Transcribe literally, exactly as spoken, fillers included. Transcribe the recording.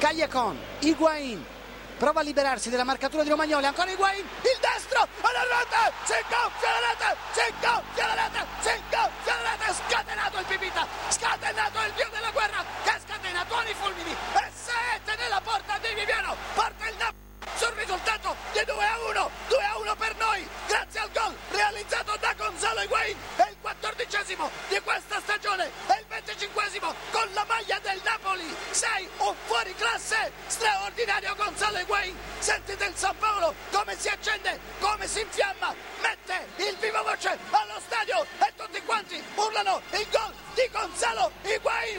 Callecon, Higuain, prova a liberarsi della marcatura di Romagnoli, ancora Higuain, il destro, alla rete, si gonfia la rete, si gonfia la rete, si gonfia la rete, scatenato il Pipita, scatenato il dio della guerra, che scatena tuoni fulmini e sette nella porta di Viviano, porta il Napoli sul risultato di due a uno, due a uno per noi, grazie al gol realizzato da Gonzalo Higuain, è il quattordicesimo di questa stagione, è il venticinquesimo con la maglia del Napoli, sei un fuoriclasse straordinario Gonzalo Higuain, sentite il San Paolo come si accende, come si infiamma, mette il viva voce allo stadio e tutti quanti urlano il gol di Gonzalo Higuain,